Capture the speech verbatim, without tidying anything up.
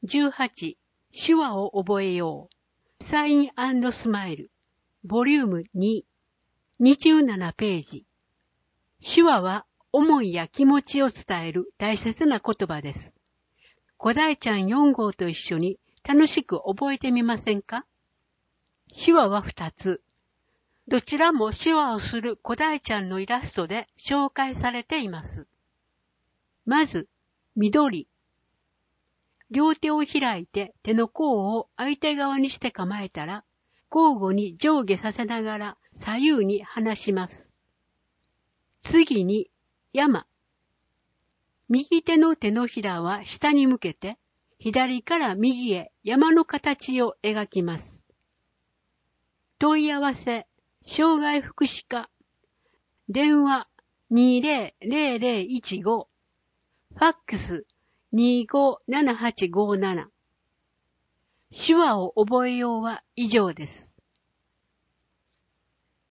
じゅうはち、手話を覚えよう。サイン&スマイル。ボリュームに。にじゅうななページ。手話は思いや気持ちを伝える大切な言葉です。古代ちゃんよん号と一緒に楽しく覚えてみませんか？手話はふたつ。どちらも手話をする古代ちゃんのイラストで紹介されています。まず、緑。両手を開いて手の甲を相手側にして構えたら、交互に上下させながら左右に離します。次に、山。右手の手のひらは下に向けて、左から右へ山の形を描きます。問い合わせ、障害福祉課。電話にゼロゼロゼロいちご。ファックスにごななはちごなな。手話を覚えようは以上です。